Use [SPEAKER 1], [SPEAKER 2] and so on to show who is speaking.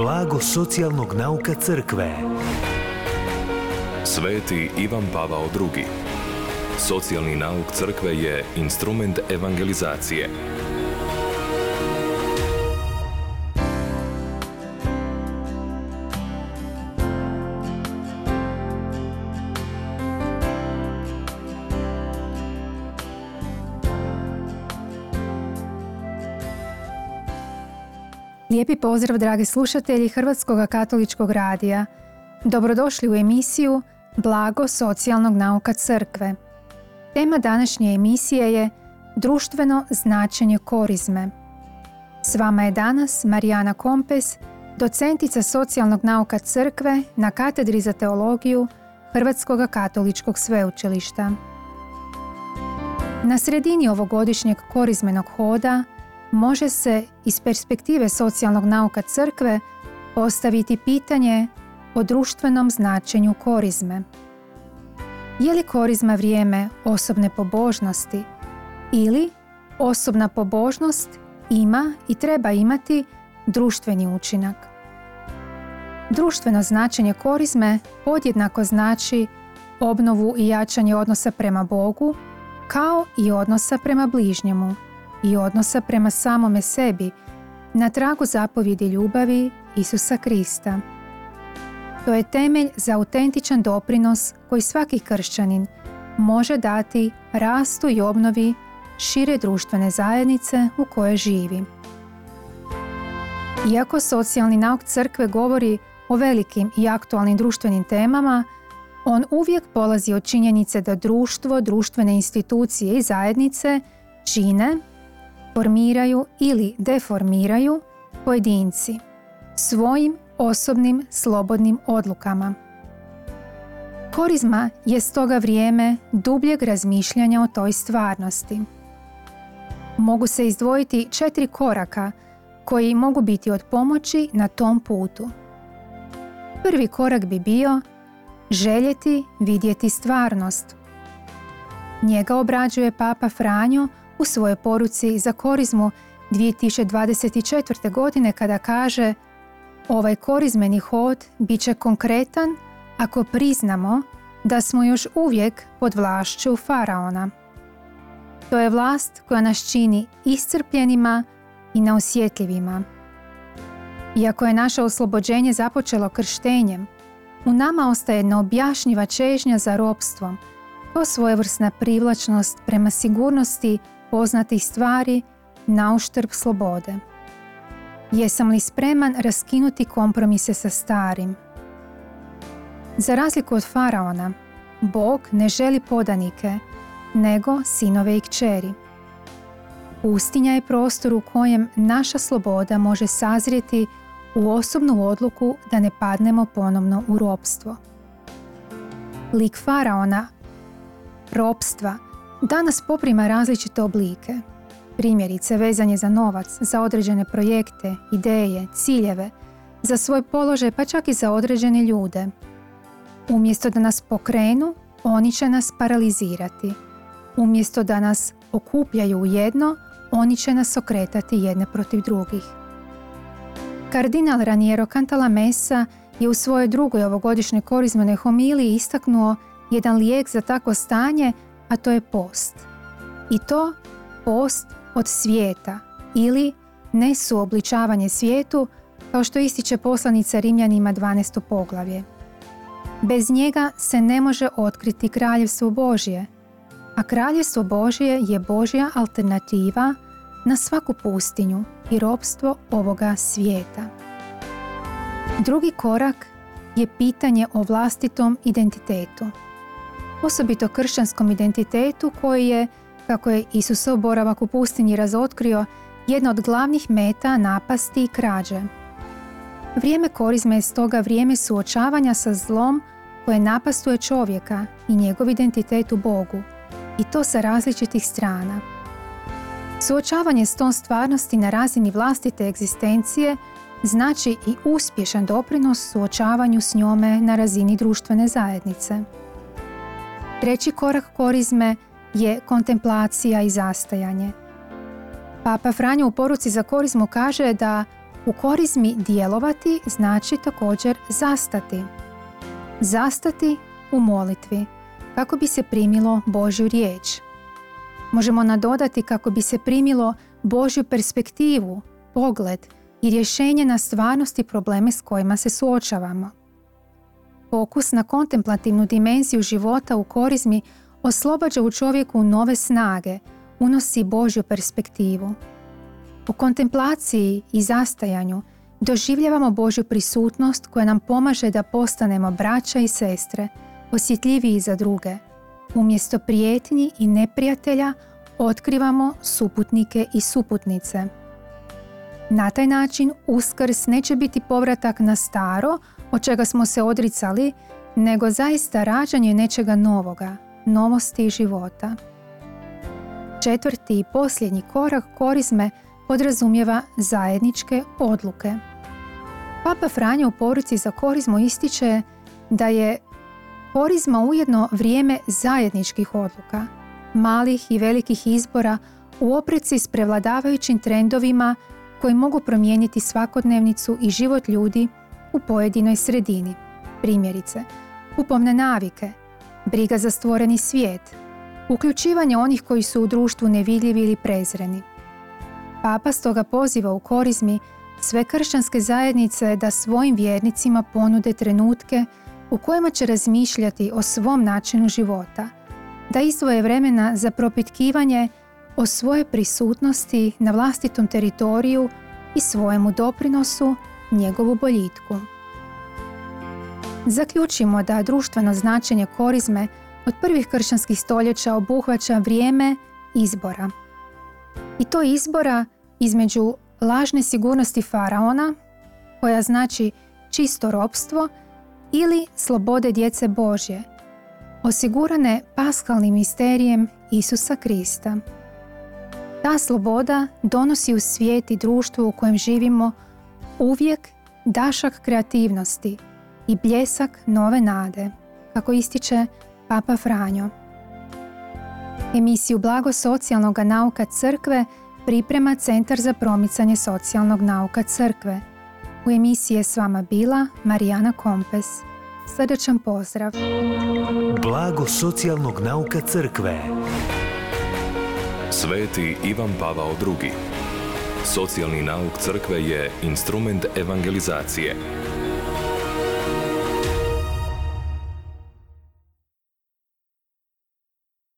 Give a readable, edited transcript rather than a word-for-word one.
[SPEAKER 1] Blago socijalnog nauka crkve.
[SPEAKER 2] Sveti Ivan Pavao II. Socijalni nauk crkve je instrument evangelizacije.
[SPEAKER 3] Lijepi pozdrav, dragi slušatelji Hrvatskog katoličkog radija. Dobrodošli u emisiju Blago socijalnog nauka crkve. Tema današnje emisije je društveno značenje korizme. S vama je danas Marijana Kompes, docentica socijalnog nauka crkve na katedri za teologiju Hrvatskog katoličkog sveučilišta. Na sredini ovogodišnjeg korizmenog hoda može se iz perspektive socijalnog nauka crkve postaviti pitanje o društvenom značenju korizme. Je li korizma vrijeme osobne pobožnosti ili osobna pobožnost ima i treba imati društveni učinak? Društveno značenje korizme podjednako znači obnovu i jačanje odnosa prema Bogu, kao i odnosa prema bližnjemu i odnosa prema samome sebi, na tragu zapovjedi ljubavi Isusa Krista. To je temelj za autentičan doprinos koji svaki kršćanin može dati rastu i obnovi šire društvene zajednice u kojoj živi. Iako socijalni nauk crkve govori o velikim i aktualnim društvenim temama, on uvijek polazi od činjenice da društvo, društvene institucije i zajednice čine, formiraju ili deformiraju pojedinci svojim osobnim slobodnim odlukama. Korizma je stoga vrijeme dubljeg razmišljanja o toj stvarnosti. Mogu se izdvojiti 4 koraka koji mogu biti od pomoći na tom putu. Prvi korak bi bio željeti vidjeti stvarnost. Njega obrađuje Papa Franjo u svojoj poruci za korizmu 2024. godine kada kaže: ovaj korizmeni hod bit će konkretan ako priznamo da smo još uvijek pod vlašću faraona. To je vlast koja nas čini iscrpljenima i neosjetljivima. Iako je naše oslobođenje započelo krštenjem, u nama ostaje neobjašnjiva čežnja za ropstvom, kao svojevrsna privlačnost prema sigurnosti poznatih stvari na uštrb slobode. Jesam li spreman raskinuti kompromise sa starim? Za razliku od faraona, Bog ne želi podanike, nego sinove i kćeri. Pustinja je prostor u kojem naša sloboda može sazrijeti u osobnu odluku da ne padnemo ponovno u ropstvo. Lik faraona, ropstva, danas poprima različite oblike. Primjerice, vezanje za novac, za određene projekte, ideje, ciljeve, za svoj položaj, pa čak i za određene ljude. Umjesto da nas pokrenu, oni će nas paralizirati. Umjesto da nas okupljaju u jedno, oni će nas okretati jedne protiv drugih. Kardinal Raniero Cantalamessa je u svojoj drugoj ovogodišnjoj korizmenoj homiliji istaknuo jedan lijek za takvo stanje, a to je post. I to post od svijeta ili nesuobličavanje svijetu, kao što ističe poslanica Rimljanima 12. poglavlje. Bez njega se ne može otkriti kraljevstvo Božje, a kraljevstvo Božje je Božja alternativa na svaku pustinju i ropstvo ovoga svijeta. Drugi korak je pitanje o vlastitom identitetu, osobito kršćanskom identitetu koji je, kako je Isusov boravak u pustinji razotkrio, jedna od glavnih meta napasti i krađe. Vrijeme korizme je stoga vrijeme suočavanja sa zlom koje napastuje čovjeka i njegov identitet u Bogu, i to sa različitih strana. Suočavanje s tom stvarnosti na razini vlastite egzistencije znači i uspješan doprinos suočavanju s njome na razini društvene zajednice. Treći korak korizme je kontemplacija i zastajanje. Papa Franjo u poruci za korizmu kaže da U korizmi djelovati znači također zastati. Zastati u molitvi, kako bi se primilo Božju riječ. Možemo nadodati kako bi se primilo Božju perspektivu, pogled i rješenje na stvarnost i probleme s kojima se suočavamo. Fokus na kontemplativnu dimenziju života u korizmi oslobađa u čovjeku nove snage, unosi Božju perspektivu. U kontemplaciji i zastajanju doživljavamo Božju prisutnost koja nam pomaže da postanemo braća i sestre, osjetljiviji za druge. Umjesto prijetnji i neprijatelja otkrivamo suputnike i suputnice. Na taj način Uskrs neće biti povratak na staro, od čega smo se odricali, nego zaista rađanje nečega novoga, novosti života. Četvrti i posljednji korak korizme podrazumijeva zajedničke odluke. Papa Franjo u poruci za korizmu ističe da je korizma ujedno vrijeme zajedničkih odluka, malih i velikih izbora u opreci s prevladavajućim trendovima koji mogu promijeniti svakodnevnicu i život ljudi u pojedinoj sredini. Primjerice, kupovne navike, briga za stvoreni svijet, uključivanje onih koji su u društvu nevidljivi ili prezreni. Papa stoga poziva u korizmi sve kršćanske zajednice da svojim vjernicima ponude trenutke u kojima će razmišljati o svom načinu života, da izdvoje vremena za propitkivanje o svojoj prisutnosti na vlastitom teritoriju i svojemu doprinosu njegovu boljitku. Zaključimo da društveno značenje korizme od prvih kršćanskih stoljeća obuhvaća vrijeme izbora. I to izbora između lažne sigurnosti faraona, koja znači čisto ropstvo, ili slobode djece Božje, osigurane paskalnim misterijem Isusa Krista. Ta sloboda donosi u svijet i društvo u kojem živimo uvijek dašak kreativnosti i bljesak nove nade, kako ističe Papa Franjo. Emisiju Blago socijalnog nauka crkve priprema Centar za promicanje socijalnog nauka crkve. U emisiji je s vama bila Marijana Kompes. Srdačan pozdrav.
[SPEAKER 1] Blago socijalnog nauka crkve.
[SPEAKER 2] Sveti Ivan Pavao II. Socijalni nauk crkve je instrument evangelizacije.